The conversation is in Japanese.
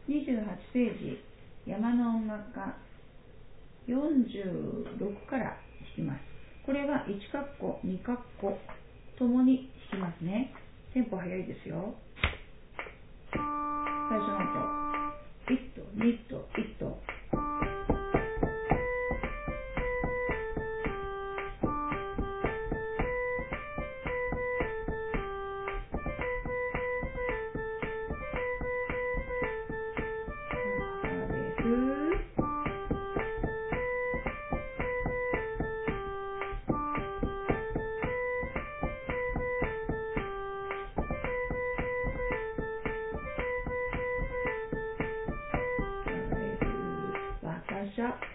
28ページ、山の音楽家46から弾きます。これは1カッコ、2カッコともに弾きますね。テンポ速いですよ。最初の音、1と2と1と。わたしゃ